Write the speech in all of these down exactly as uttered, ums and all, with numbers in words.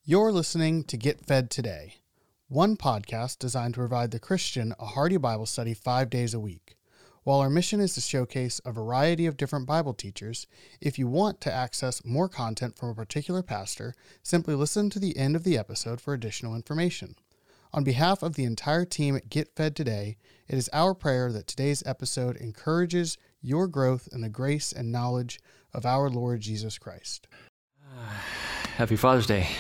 You're listening to Get Fed Today, one podcast designed to provide the Christian a hearty Bible study five days a week. While our mission is to showcase a variety of different Bible teachers, if you want to access more content from a particular pastor, simply listen to the end of the episode for additional information. On behalf of the entire team at Get Fed Today, it is our prayer that today's episode encourages your growth in the grace and knowledge of our Lord Jesus Christ. Happy Father's Day.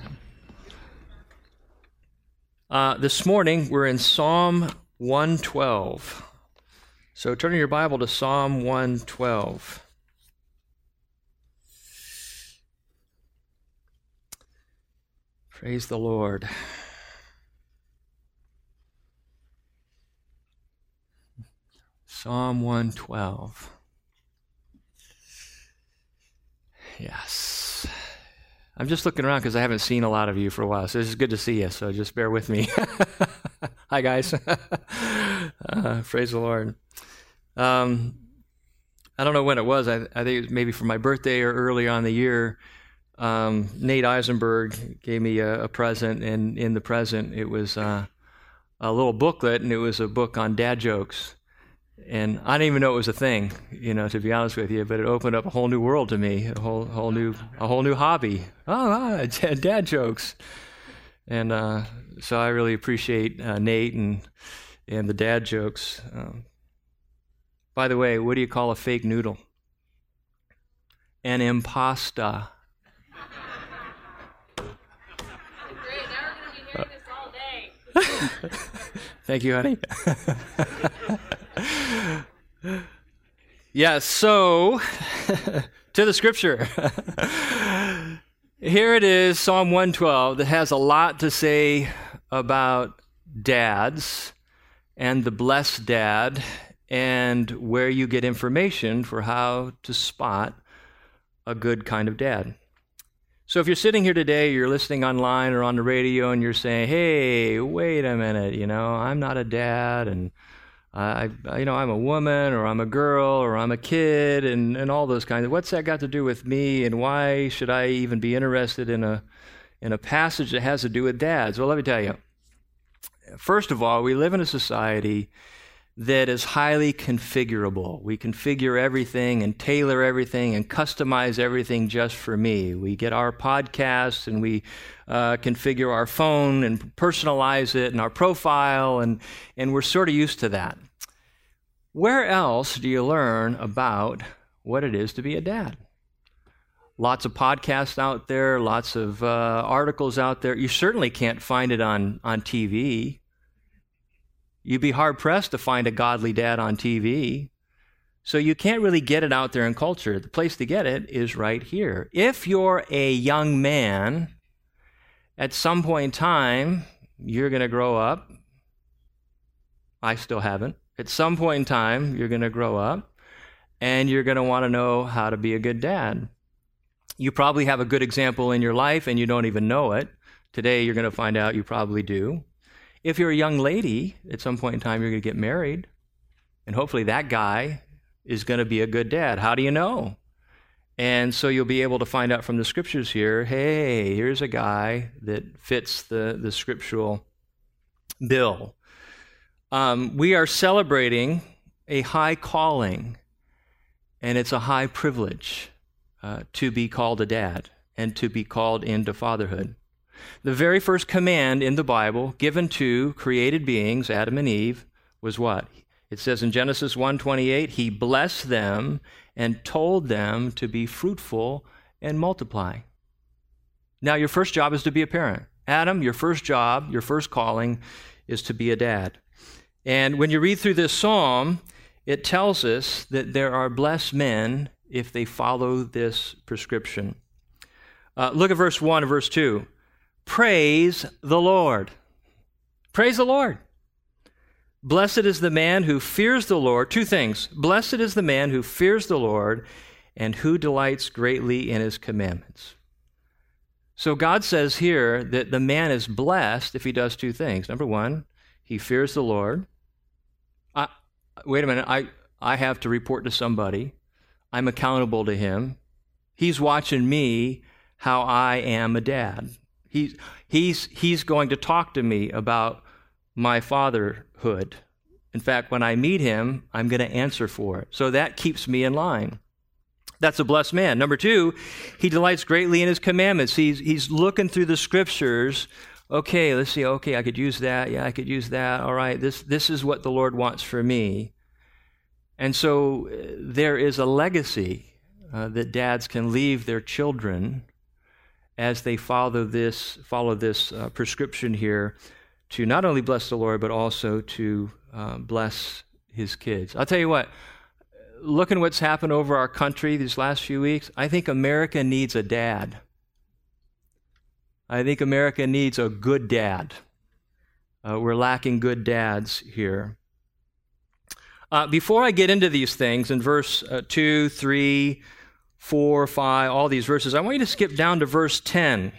Uh, this morning, we're in Psalm one twelve. So turn your Bible to Psalm one twelve. Praise the Lord. Psalm one twelve. Yes. I'm just looking around because I haven't seen a lot of you for a while, so it's good to see you, so just bear with me. Hi, guys. uh, praise the Lord. Um, I don't know when it was. I, I think it was maybe for my birthday or early on in the year. Um, Nate Eisenberg gave me a, a present, and in the present, it was uh, a little booklet, and it was a book on dad jokes. And I didn't even know it was a thing, you know, to be honest with you, but it opened up a whole new world to me, a whole whole new a whole new hobby. Oh, ah, dad jokes. And uh, so I really appreciate uh, Nate and and the dad jokes. Um, by the way, what do you call a fake noodle? An impasta. Great, now we're going to be hearing this all day. Thank you, honey. Yeah, so to the scripture. Here it is, Psalm one twelve, that has a lot to say about dads and the blessed dad and where you get information for how to spot a good kind of dad. So if you're sitting here today, you're listening online or on the radio, and you're saying, hey, wait a minute, you know, I'm not a dad, and I, I, you know, I'm a woman, or I'm a girl, or I'm a kid, and, and all those kinds of, what's that got to do with me, and why should I even be interested in a in a passage that has to do with dads? Well, let me tell you. First of all, we live in a society that is highly configurable. We configure everything and tailor everything and customize everything just for me. We get our podcasts and we uh, configure our phone and personalize it and our profile, and, and we're sort of used to that. Where else do you learn about what it is to be a dad? Lots of podcasts out there, lots of uh, articles out there. You certainly can't find it on, on T V. You'd be hard-pressed to find a godly dad on T V. So you can't really get it out there in culture. The place to get it is right here. If you're a young man, at some point in time, you're going to grow up. I still haven't. At some point in time, you're going to grow up, and you're going to want to know how to be a good dad. You probably have a good example in your life, and you don't even know it. Today, you're going to find out you probably do. If you're a young lady, at some point in time, you're going to get married, and hopefully that guy is going to be a good dad. How do you know? And so you'll be able to find out from the scriptures here, hey, here's a guy that fits the, the scriptural bill. Um, we are celebrating a high calling, and it's a high privilege uh, to be called a dad and to be called into fatherhood. The very first command in the Bible given to created beings, Adam and Eve, was what? It says in Genesis one twenty-eight, he blessed them and told them to be fruitful and multiply. Now, your first job is to be a parent. Adam, your first job, your first calling is to be a dad. And when you read through this psalm, it tells us that there are blessed men if they follow this prescription. Uh, look at verse one and verse two. Praise the Lord. Praise the Lord. Blessed is the man who fears the Lord. Two things. Blessed is the man who fears the Lord and who delights greatly in his commandments. So God says here that the man is blessed if he does two things. Number one, he fears the Lord. I, wait a minute, I, I have to report to somebody. I'm accountable to him. He's watching me how I am a dad. He's, he's, he's going to talk to me about my fatherhood. In fact, when I meet him, I'm going to answer for it. So that keeps me in line. That's a blessed man. Number two, he delights greatly in his commandments. He's, he's looking through the scriptures. Okay, let's see. Okay, I could use that. Yeah, I could use that. All right, this, this is what the Lord wants for me. And so uh, there is a legacy uh, that dads can leave their children as they follow this, follow this uh, prescription here to not only bless the Lord, but also to uh, bless his kids. I'll tell you what, looking what's happened over our country these last few weeks, I think America needs a dad. I think America needs a good dad. Uh, we're lacking good dads here. Uh, before I get into these things, in verse uh, two, three, four, five, all these verses, I want you to skip down to verse ten.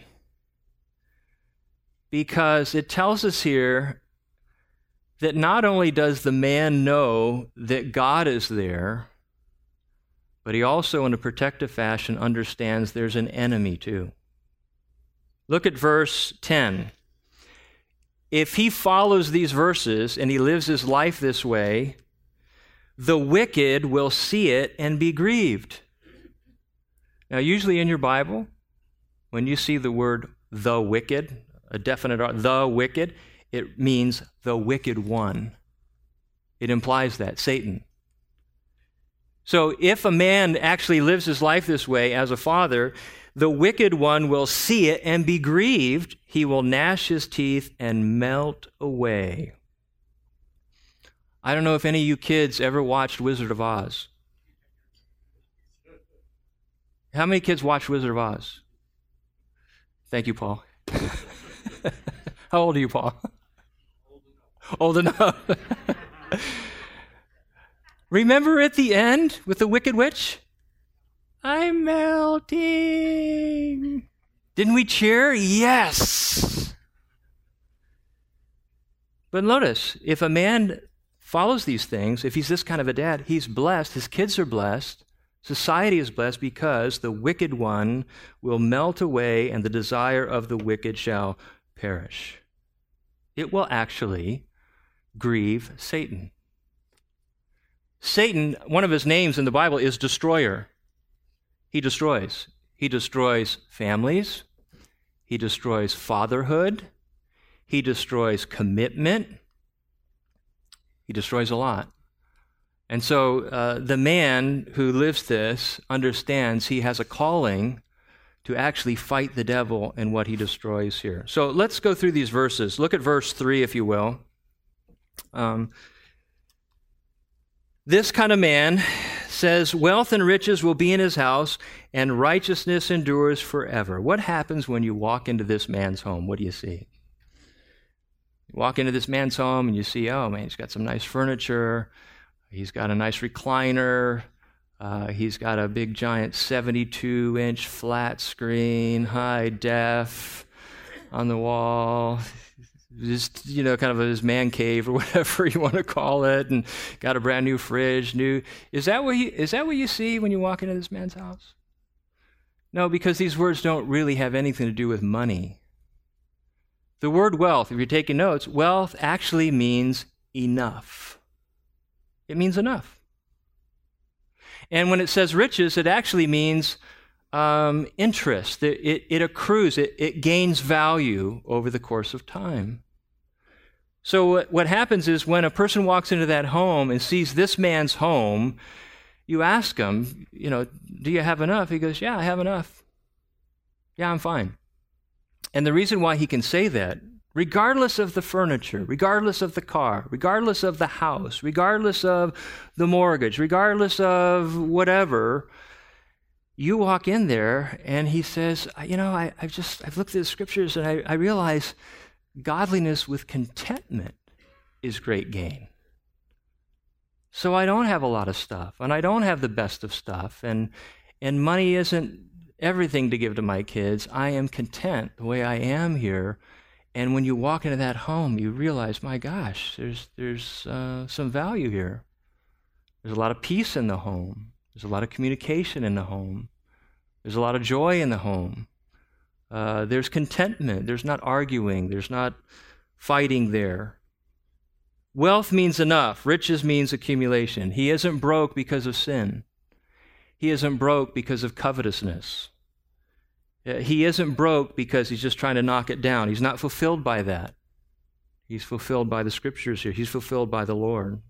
Because it tells us here that not only does the man know that God is there, but he also, in a protective fashion, understands there's an enemy too. Look at verse ten. If he follows these verses and he lives his life this way, the wicked will see it and be grieved. Now, usually in your Bible, when you see the word the wicked, a definite, the wicked, it means the wicked one. It implies that, Satan. So if a man actually lives his life this way as a father, the wicked one will see it and be grieved. He will gnash his teeth and melt away. I don't know if any of you kids ever watched Wizard of Oz. How many kids watched Wizard of Oz? Thank you, Paul. How old are you, Paul? Old enough. Old enough. Remember at the end with the Wicked Witch? I'm melting. Didn't we cheer? Yes. But notice, if a man follows these things, if he's this kind of a dad, he's blessed, his kids are blessed, society is blessed because the wicked one will melt away and the desire of the wicked shall perish. It will actually grieve Satan. Satan, one of his names in the Bible is destroyer. He destroys. He destroys families. He destroys fatherhood. He destroys commitment. He destroys a lot. And so uh, the man who lives this understands he has a calling to actually fight the devil in what he destroys here. So let's go through these verses. Look at verse three, if you will. Um, this kind of man says, wealth and riches will be in his house, and righteousness endures forever. What happens when you walk into this man's home? What do you see? You walk into this man's home and you see, oh man, he's got some nice furniture. He's got a nice recliner. Uh, he's got a big giant seventy-two inch flat screen, high def on the wall. Just, you know, kind of his man cave or whatever you want to call it, and got a brand new fridge. New is that what you is that what you see when you walk into this man's house? No, because these words don't really have anything to do with money. The word wealth, if you're taking notes, wealth actually means enough. It means enough. And when it says riches, it actually means um, interest. It, it, it accrues. It, it gains value over the course of time. So what, what happens is when a person walks into that home and sees this man's home, you ask him, you know, do you have enough? He goes, yeah, I have enough. Yeah, I'm fine. And the reason why he can say that, regardless of the furniture, regardless of the car, regardless of the house, regardless of the mortgage, regardless of whatever, you walk in there and he says, you know, I, I've just, I've looked at the scriptures and I, I realize godliness with contentment is great gain. So I don't have a lot of stuff and I don't have the best of stuff and, and money isn't everything to give to my kids. I am content the way I am here. And when you walk into that home, you realize, my gosh, there's there's uh, some value here. There's a lot of peace in the home. There's a lot of communication in the home. There's a lot of joy in the home. Uh, there's contentment. There's not arguing. There's not fighting there. Wealth means enough. Riches means accumulation. He isn't broke because of sin. He isn't broke because of covetousness. He isn't broke because he's just trying to knock it down. He's not fulfilled by that. He's fulfilled by the scriptures here. He's fulfilled by the Lord.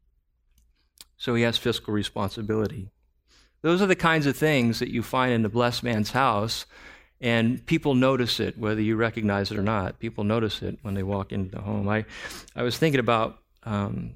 So he has fiscal responsibility. Those are the kinds of things that you find in the blessed man's house, and people notice it, whether you recognize it or not. People notice it when they walk into the home. I, I was thinking about um,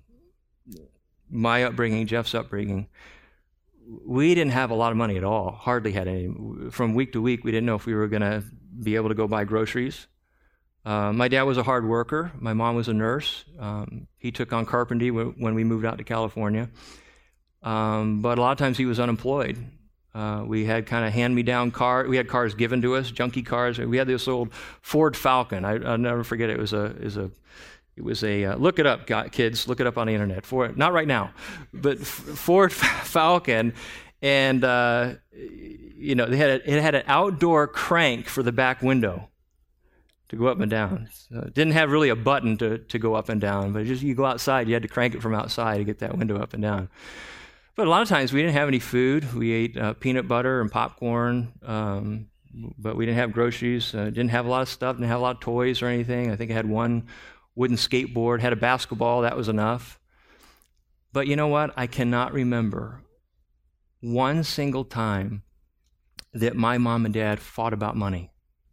my upbringing, Jeff's upbringing. We didn't have a lot of money at all, hardly had any. From week to week, we didn't know if we were going to be able to go buy groceries. Uh, my dad was a hard worker. My mom was a nurse. Um, he took on carpentry w- when we moved out to California. Um, but a lot of times he was unemployed. Uh, we had kind of hand-me-down cars. We had cars given to us, junky cars. We had this old Ford Falcon. I, I'll never forget it. It was a, it was a, it was a uh, look it up, kids. Look it up on the internet. Ford, not right now, but Ford Falcon. And, uh, you know, they had a, it had an outdoor crank for the back window to go up and down. So it didn't have really a button to, to go up and down, but just you go outside, you had to crank it from outside to get that window up and down. But a lot of times we didn't have any food. We ate uh, peanut butter and popcorn, um, but we didn't have groceries. Uh, didn't have a lot of stuff. Didn't have a lot of toys or anything. I think I had one wooden skateboard. Had a basketball. That was enough. But you know what? I cannot remember one single time that my mom and dad fought about money,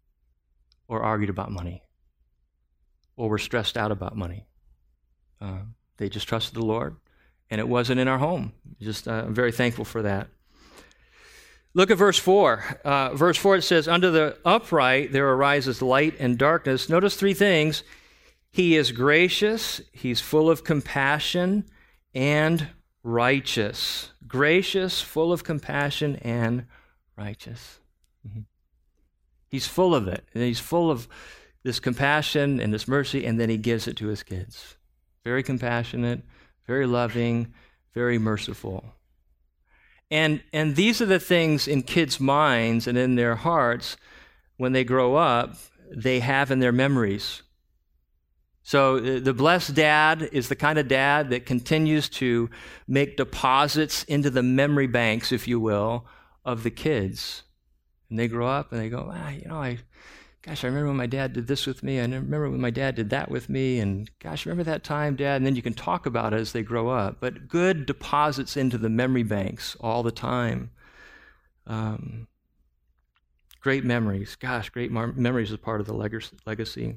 or argued about money, or were stressed out about money. Uh, they just trusted the Lord. And it wasn't in our home. Just, uh, I'm very thankful for that. Look at verse four. Uh, verse four, it says, "Under the upright there arises light and darkness." Notice three things. He is gracious, he's full of compassion, and righteous. Gracious, full of compassion, and righteous. Mm-hmm. He's full of it. And he's full of this compassion and this mercy, and then he gives it to his kids. Very compassionate, very loving, very merciful. And and these are the things in kids' minds and in their hearts when they grow up, they have in their memories. So the blessed dad is the kind of dad that continues to make deposits into the memory banks, if you will, of the kids. And they grow up and they go, ah, you know, I... Gosh, I remember when my dad did this with me. I remember when my dad did that with me. And gosh, remember that time, Dad? And then you can talk about it as they grow up. But good deposits into the memory banks all the time. Um, great memories. Gosh, great mar- memories is part of the leg- legacy.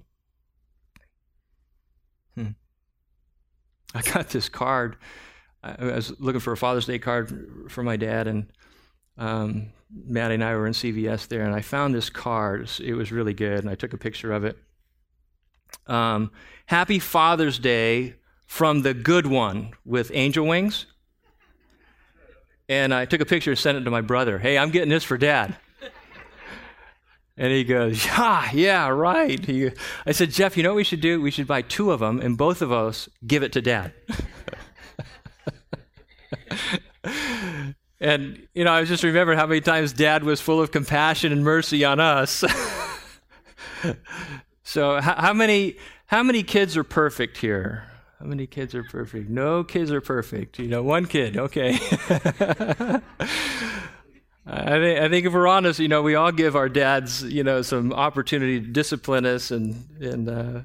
Hmm. I got this card. I was looking for a Father's Day card for my dad, and um, Maddie and I were in C V S there, and I found this card. It was really good, and I took a picture of it. Um, Happy Father's Day from the good one with angel wings. And I took a picture and sent it to my brother. Hey, I'm getting this for Dad. And he goes, yeah, yeah, right. He, I said, Jeff, you know what we should do? We should buy two of them, and both of us give it to Dad. And, you know, I just remembered how many times Dad was full of compassion and mercy on us. So how, how many how many kids are perfect here? How many kids are perfect? No kids are perfect. You know, one kid, okay. I think, I think if we're honest, you know, we all give our dads, you know, some opportunity to discipline us, and, and uh,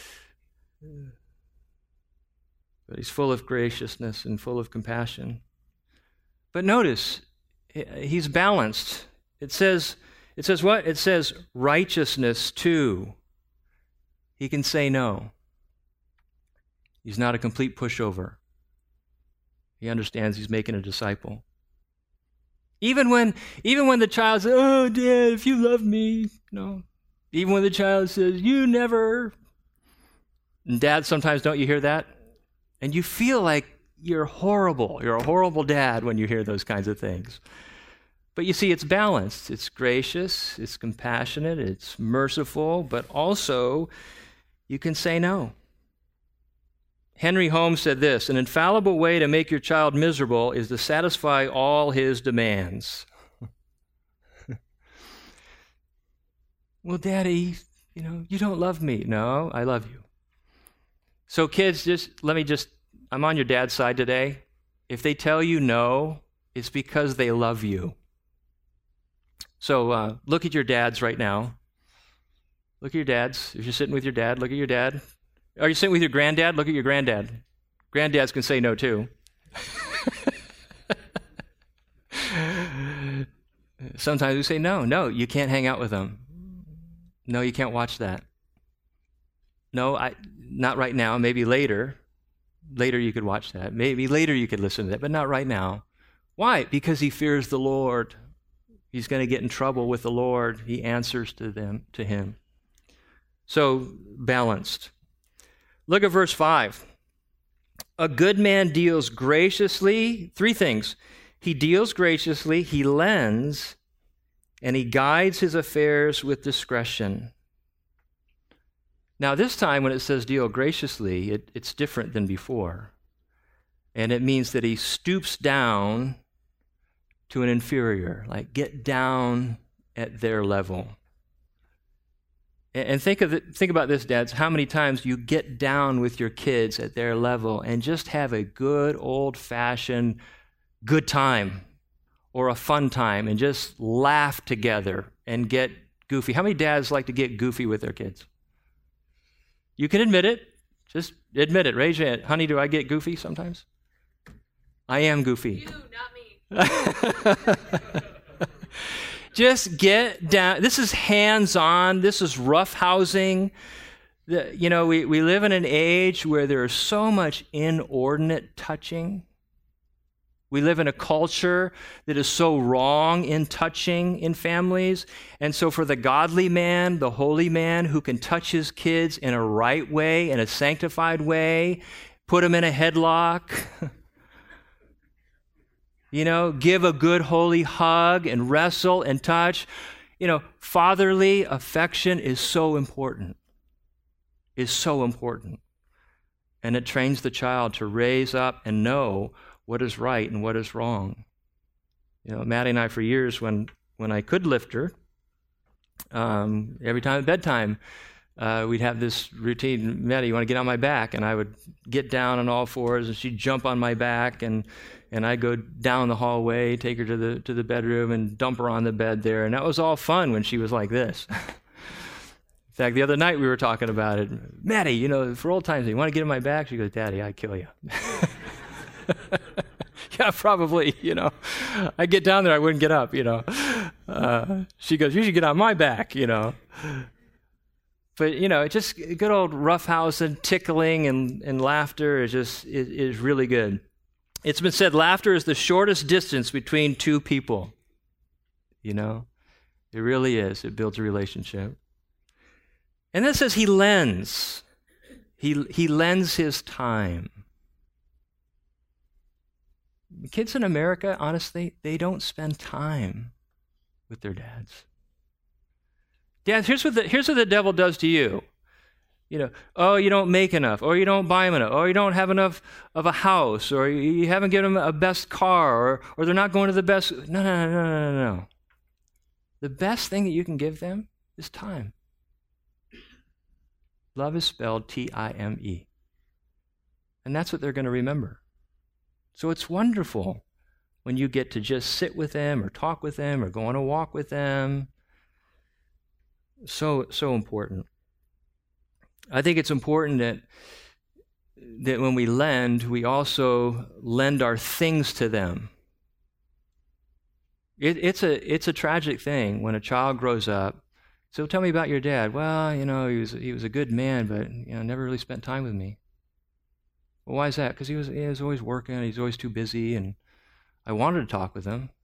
but he's full of graciousness and full of compassion. But notice, he's balanced. It says, it says what? It says righteousness too. He can say no. He's not a complete pushover. He understands he's making a disciple. Even when, even when the child says, "Oh, Dad, if you love me," no. Even when the child says, "You never," and Dad, sometimes don't you hear that? And you feel like you're horrible. You're a horrible dad when you hear those kinds of things. But you see, it's balanced. It's gracious, it's compassionate, it's merciful, but also you can say no. Henry Holmes said this: "An infallible way to make your child miserable is to satisfy all his demands." Well, Daddy, you know, you don't love me. No, I love you. So kids, just let me just, I'm on your dad's side today. If they tell you no, it's because they love you. So uh, look at your dads right now. Look at your dads. If you're sitting with your dad, look at your dad. Are you sitting with your granddad? Look at your granddad. Granddads can say no too. Sometimes we say, no, no, you can't hang out with them. No, you can't watch that. No, I, not right now. Maybe later. Later you could watch that. Maybe later you could listen to that, but not right now. Why? Because he fears the Lord. He's going to get in trouble with the Lord. He answers to them, to him. So, balanced. Look at verse five. A good man deals graciously. Three things. He deals graciously, he lends, and he guides his affairs with discretion. Now, this time when it says deal graciously, it, it's different than before. And it means that he stoops down to an inferior, like get down at their level. And think of it, think about this, dads, how many times you get down with your kids at their level and just have a good old-fashioned good time or a fun time and just laugh together and get goofy. How many dads like to get goofy with their kids? You can admit it. Just admit it. Raise your hand. Honey, do I get goofy sometimes? I am goofy. You, not me. Just get down. This is hands-on. This is roughhousing. The, you know, we, we live in an age where there is so much inordinate touching. We live in a culture that is so wrong in touching in families. And so for the godly man, the holy man who can touch his kids in a right way, in a sanctified way, put them in a headlock, you know, give a good holy hug and wrestle and touch. You know, fatherly affection is so important, is so important. And it trains the child to raise up and know what is right and what is wrong. You know, Maddie and I, for years, when, when I could lift her, um, every time at bedtime, uh, we'd have this routine. Maddie, you want to get on my back? And I would get down on all fours, and she'd jump on my back, and and I'd go down the hallway, take her to the to the bedroom, and dump her on the bed there. And that was all fun when she was like this. In fact, the other night we were talking about it. Maddie, you know, for old times, you want to get on my back? She goes, Daddy, I'd kill you. Yeah, probably, you know. I get down there, I wouldn't get up, you know. Uh, she goes, you should get on my back, you know. But, you know, just good old roughhousing, tickling, and, and laughter is just is, is really good. It's been said laughter is the shortest distance between two people. You know, it really is. It builds a relationship. And then it says he lends. He, he lends his time. Kids in America, honestly, they don't spend time with their dads. Dads, here's what the, here's what the devil does to you. You know, oh, you don't make enough, or you don't buy them enough, or you don't have enough of a house, or you haven't given them a best car, or, or they're not going to the best. No, no, no, no, no, no. The best thing that you can give them is time. Love is spelled T I M E. And that's what they're going to remember. So it's wonderful when you get to just sit with them or talk with them or go on a walk with them. So, so important. I think it's important that that when we lend, we also lend our things to them. It, it's a it's a tragic thing when a child grows up. So tell me about your dad. Well, you know, he was he was a good man, but you know, never really spent time with me. Well, why is that? Because he was he was always working. He's always too busy, and I wanted to talk with him.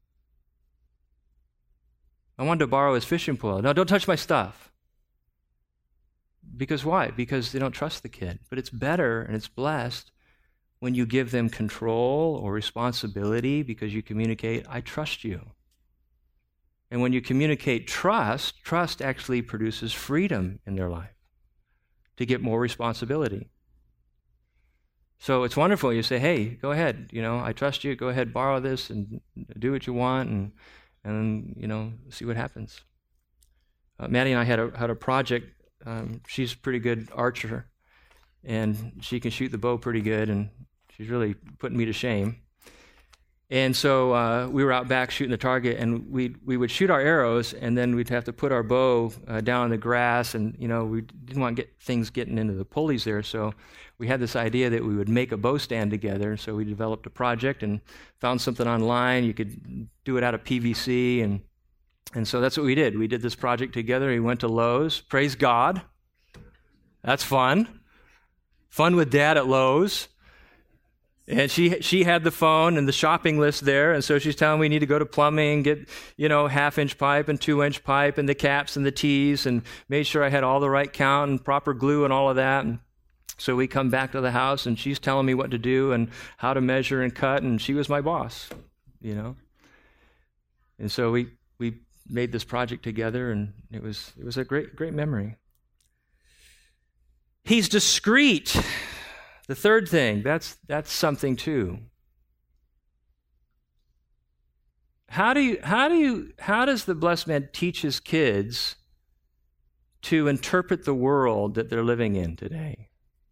I wanted to borrow his fishing pole. No, don't touch my stuff. Because why? Because they don't trust the kid. But it's better and it's blessed when you give them control or responsibility because you communicate, I trust you. And when you communicate trust, trust actually produces freedom in their life to get more responsibility. So it's wonderful. You say, hey, go ahead. You know, I trust you. Go ahead, borrow this and do what you want and, and you know, see what happens. uh, Maddie and I had a, had a project. Um, she's a pretty good archer, and she can shoot the bow pretty good, and she's really putting me to shame. And so uh, we were out back shooting the target, and we we would shoot our arrows, and then we'd have to put our bow uh, down in the grass, and you know we didn't want to get things getting into the pulleys there, so we had this idea that we would make a bow stand together. So we developed a project and found something online. You could do it out of P V C, and and so that's what we did. We did this project together. We went to Lowe's. Praise God. That's fun. Fun with Dad at Lowe's. And she she had the phone and the shopping list there, and so she's telling me we need to go to plumbing, get, you know, half-inch pipe and two-inch pipe and the caps and the T's, and made sure I had all the right count and proper glue and all of that. And so we come back to the house, and she's telling me what to do and how to measure and cut, and she was my boss, you know. And so we we made this project together, and it was it was a great great memory. He's discreet. The third thing, that's that's something too. How do you how do you how does the blessed man teach his kids to interpret the world that they're living in today?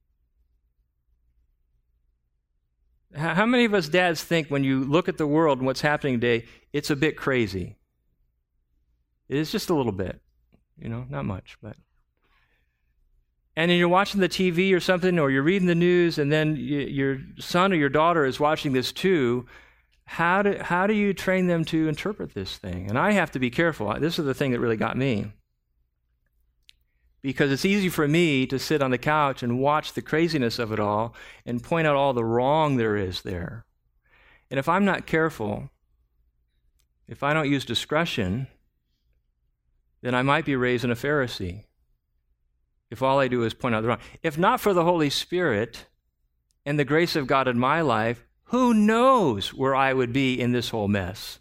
How many of us dads think when you look at the world and what's happening today, it's a bit crazy? It is just a little bit, you know, not much, but. And then you're watching the T V or something, or you're reading the news, and then you, your son or your daughter is watching this too. How do, how do you train them to interpret this thing? And I have to be careful. This is the thing that really got me. Because it's easy for me to sit on the couch and watch the craziness of it all and point out all the wrong there is there. And if I'm not careful, if I don't use discretion, then I might be raising a Pharisee. If all I do is point out the wrong. If not for the Holy Spirit and the grace of God in my life, who knows where I would be in this whole mess?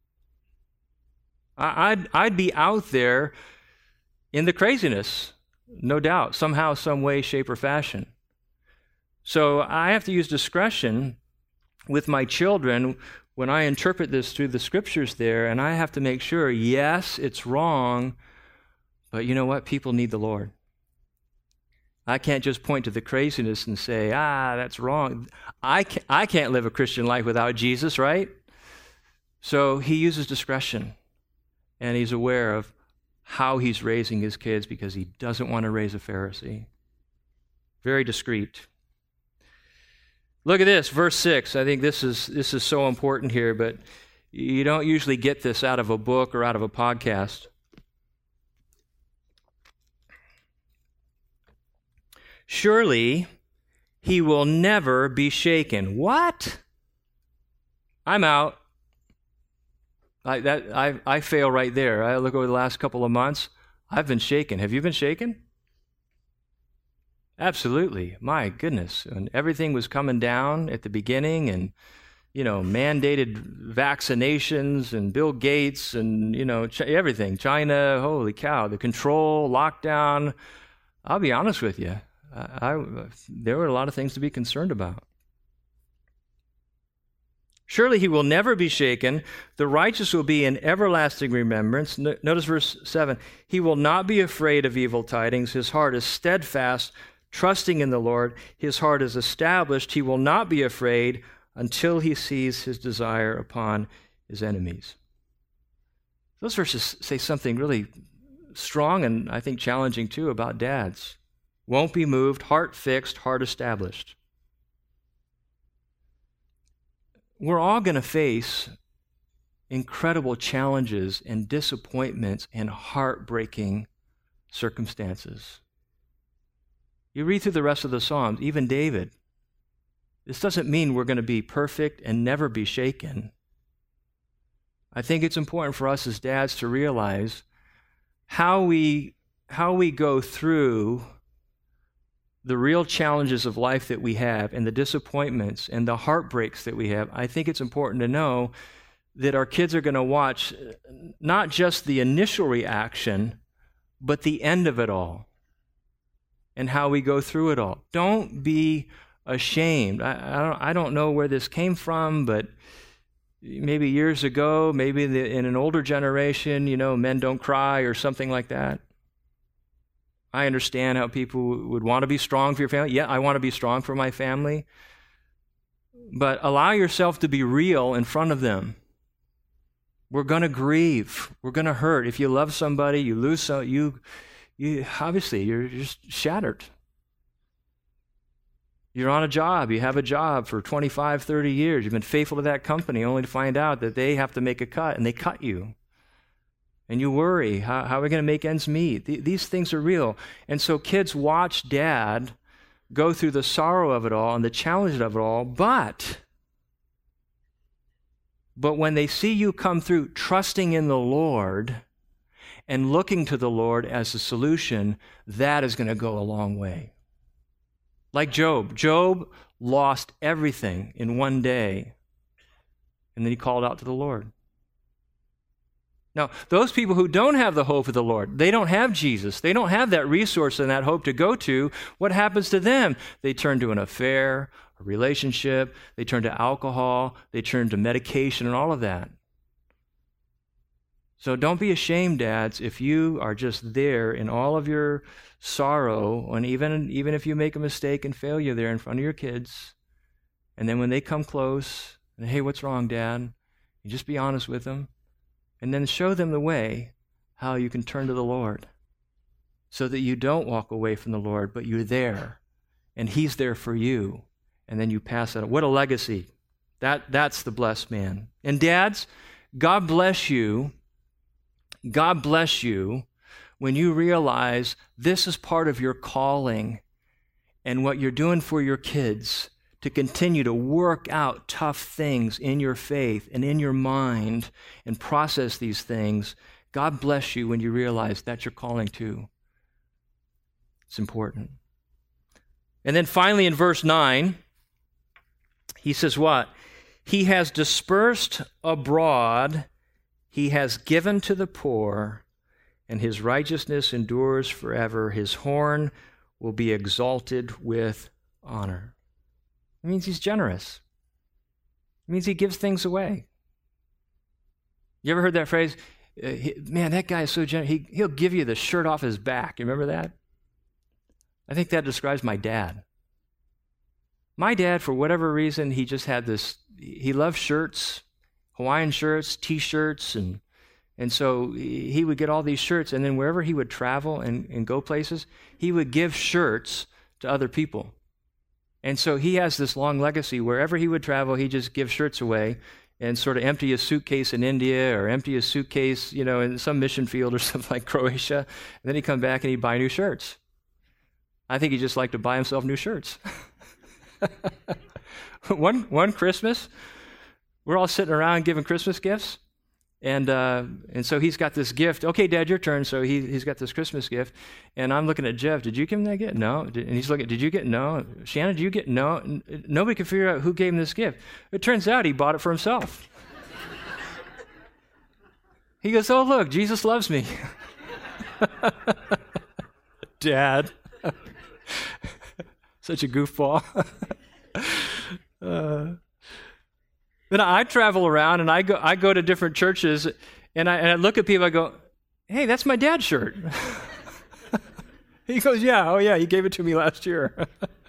I'd, I'd be out there in the craziness, no doubt, somehow, some way, shape, or fashion. So I have to use discretion with my children when I interpret this through the scriptures there, and I have to make sure, yes, it's wrong, but you know what? People need the Lord. I can't just point to the craziness and say, ah, that's wrong. I can't, I can't live a Christian life without Jesus, right? So he uses discretion, and he's aware of how he's raising his kids because he doesn't want to raise a Pharisee. Very discreet. Look at this, verse six. I think this is this is so important here, but you don't usually get this out of a book or out of a podcast. Surely he will never be shaken. What? I'm out. I, that, I, I fail right there. I look over the last couple of months. I've been shaken. Have you been shaken? Absolutely. My goodness. And everything was coming down at the beginning, and, you know, mandated vaccinations and Bill Gates and, you know, ch- everything. China, holy cow. The control, lockdown. I'll be honest with you. I, I, there were a lot of things to be concerned about. Surely he will never be shaken. The righteous will be in everlasting remembrance. No, notice verse seven. He will not be afraid of evil tidings. His heart is steadfast, trusting in the Lord. His heart is established. He will not be afraid until he sees his desire upon his enemies. Those verses say something really strong and I think challenging too about dads. Won't be moved, heart fixed, heart established. We're all going to face incredible challenges and disappointments and heartbreaking circumstances. You read through the rest of the Psalms, even David. This doesn't mean we're going to be perfect and never be shaken. I think it's important for us as dads to realize how we, how we go through the real challenges of life that we have and the disappointments and the heartbreaks that we have. I think it's important to know that our kids are going to watch not just the initial reaction, but the end of it all and how we go through it all. Don't be ashamed. I, I, don't, I don't know where this came from, but maybe years ago, maybe the, in an older generation, you know, men don't cry or something like that. I understand how people would want to be strong for your family. Yeah, I want to be strong for my family. But allow yourself to be real in front of them. We're going to grieve. We're going to hurt. If you love somebody, you lose so you, you obviously you're just shattered. You're on a job. You have a job for twenty-five, thirty years. You've been faithful to that company only to find out that they have to make a cut and they cut you. And you worry, how, how are we going to make ends meet? Th- these things are real. And so kids watch dad go through the sorrow of it all and the challenge of it all, but, but when they see you come through trusting in the Lord and looking to the Lord as the solution, that is going to go a long way. Like Job. Job lost everything in one day, and then he called out to the Lord. Now, those people who don't have the hope of the Lord, they don't have Jesus, they don't have that resource and that hope to go to, what happens to them? They turn to an affair, a relationship, they turn to alcohol, they turn to medication and all of that. So don't be ashamed, dads, if you are just there in all of your sorrow, and even, even if you make a mistake and fail, you're there in front of your kids, and then when they come close, and hey, what's wrong, Dad? You just be honest with them. And then show them the way how you can turn to the Lord so that you don't walk away from the Lord, but you're there and he's there for you. And then you pass it on. What a legacy. That, that's the blessed man. And dads, God bless you. God bless you when you realize this is part of your calling and what you're doing for your kids, to continue to work out tough things in your faith and in your mind and process these things. God bless you when you realize that's your calling too. It's important. And then finally in verse nine, he says what? He has dispersed abroad, he has given to the poor, and his righteousness endures forever. His horn will be exalted with honor. It means he's generous. It means he gives things away. You ever heard that phrase? Uh, he, man, that guy is so generous. He, he'll give you the shirt off his back. You remember that? I think that describes my dad. My dad, for whatever reason, he just had this, he loved shirts, Hawaiian shirts, T-shirts, and and so he would get all these shirts, and then wherever he would travel and, and go places, he would give shirts to other people. And so he has this long legacy. Wherever he would travel, he'd just give shirts away and sort of empty his suitcase in India or empty his suitcase, you know, in some mission field or something like Croatia. And then he'd come back and he'd buy new shirts. I think he just liked to buy himself new shirts. one one Christmas, we're all sitting around giving Christmas gifts. And uh, and so he's got this gift. Okay, Dad, your turn. So he, he's got this Christmas gift. And I'm looking at Jeff. Did you give him that gift? No. And he's looking, did you get? No. Shannon, did you get? No. Nobody could figure out who gave him this gift. It turns out he bought it for himself. He goes, oh, look, Jesus loves me. Dad. Such a goofball. uh Then I travel around and I go I go to different churches and I, and I look at people, I go, hey, that's my dad's shirt. He goes, yeah, oh yeah, he gave it to me last year.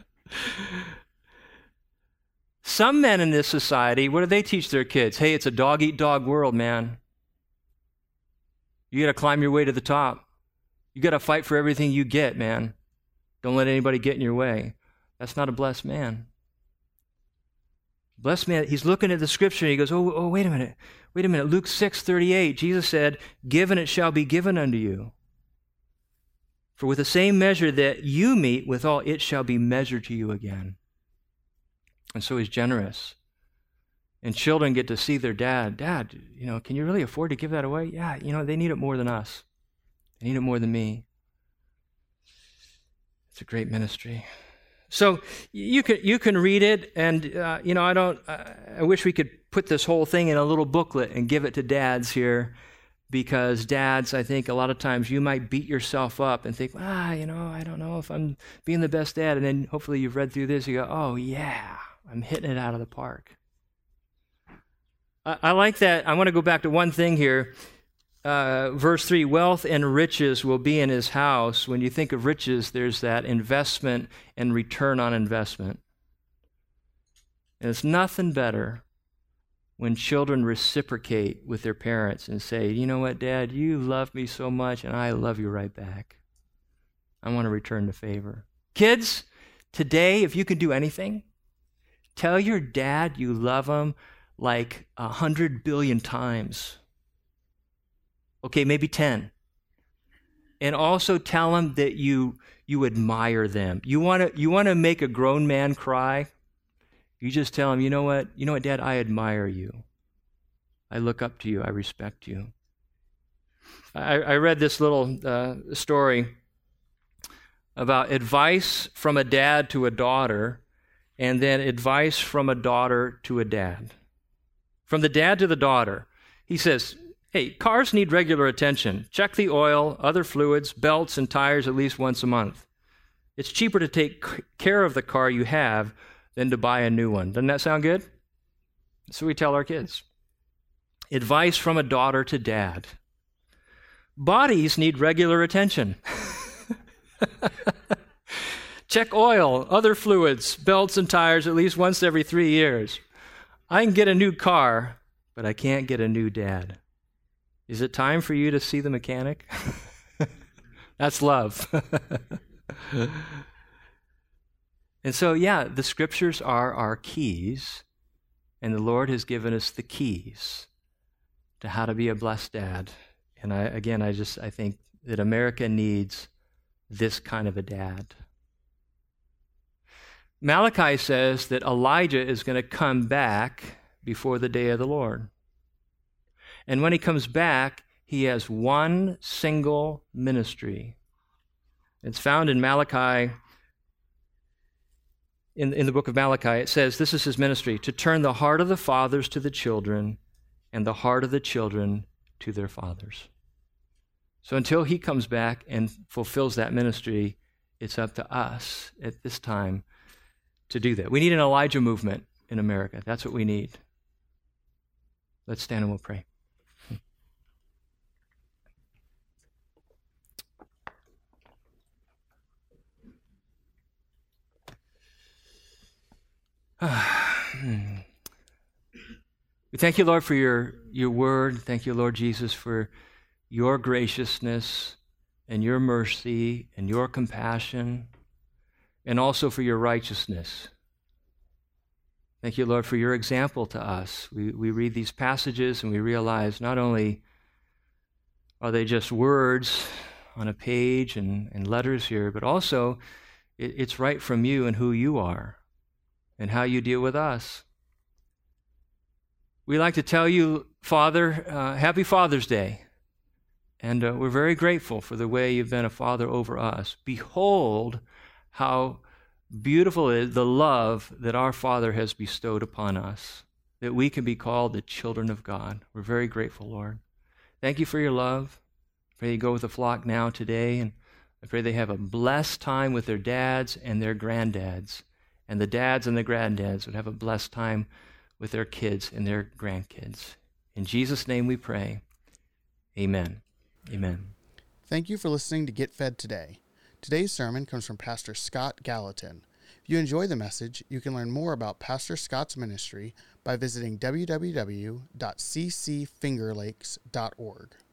Some men in this society, what do they teach their kids? Hey, it's a dog-eat-dog world, man. You got to climb your way to the top. You got to fight for everything you get, man. Don't let anybody get in your way. That's not a blessed man. Blessed man, he's looking at the scripture and he goes, oh, oh, wait a minute, wait a minute. Luke six thirty-eight, Jesus said, given it shall be given unto you. For with the same measure that you meet withal, it shall be measured to you again. And so he's generous. And children get to see their dad. Dad, you know, can you really afford to give that away? Yeah, you know, they need it more than us. They need it more than me. It's a great ministry. So you can you can read it, and uh, you know I don't. Uh, I wish we could put this whole thing in a little booklet and give it to dads here, because dads, I think a lot of times you might beat yourself up and think, ah, you know, I don't know if I'm being the best dad, and then hopefully you've read through this, you go, oh yeah, I'm hitting it out of the park. I, I like that. I want to go back to one thing here. Uh, verse three, wealth and riches will be in his house. When you think of riches, there's that investment and return on investment. And it's nothing better when children reciprocate with their parents and say, you know what, Dad, you love me so much, and I love you right back. I want to return the favor. Kids, today, if you can do anything, tell your dad you love him like a hundred billion times. Okay, maybe ten. And also tell him that you you admire them. You want to you want to make a grown man cry? You just tell him, you know what? You know what, Dad? I admire you. I look up to you. I respect you. I, I read this little uh, story about advice from a dad to a daughter, and then advice from a daughter to a dad. From the dad to the daughter, he says, hey, cars need regular attention. Check the oil, other fluids, belts, and tires at least once a month. It's cheaper to take care of the car you have than to buy a new one. Doesn't that sound good? That's what we tell our kids. Advice from a daughter to dad. Bodies need regular attention. Check oil, other fluids, belts, and tires at least once every three years. I can get a new car, but I can't get a new dad. Is it time for you to see the mechanic? That's love. And so, yeah, the scriptures are our keys, and the Lord has given us the keys to how to be a blessed dad. And I, again, I just, I think that America needs this kind of a dad. Malachi says that Elijah is going to come back before the day of the Lord. And when he comes back, he has one single ministry. It's found in Malachi, in, in the book of Malachi. It says, this is his ministry, to turn the heart of the fathers to the children and the heart of the children to their fathers. So until he comes back and fulfills that ministry, it's up to us at this time to do that. We need an Elijah movement in America. That's what we need. Let's stand and we'll pray. We thank you, Lord, for your, your word. Thank you, Lord Jesus, for your graciousness and your mercy and your compassion, and also for your righteousness. Thank you, Lord, for your example to us. We, we read these passages and we realize not only are they just words on a page and, and letters here, but also it, it's right from you and who you are and how you deal with us. We like to tell you, Father, uh, Happy Father's Day. And uh, we're very grateful for the way you've been a father over us. Behold how beautiful is the love that our Father has bestowed upon us, that we can be called the children of God. We're very grateful, Lord. Thank you for your love. I pray you go with the flock now today, and I pray they have a blessed time with their dads and their granddads, and the dads and the granddads would have a blessed time with their kids and their grandkids. In Jesus' name we pray. Amen. Amen. Thank you for listening to Get Fed Today. Today's sermon comes from Pastor Scott Gallatin. If you enjoy the message, you can learn more about Pastor Scott's ministry by visiting w w w dot c c finger lakes dot org.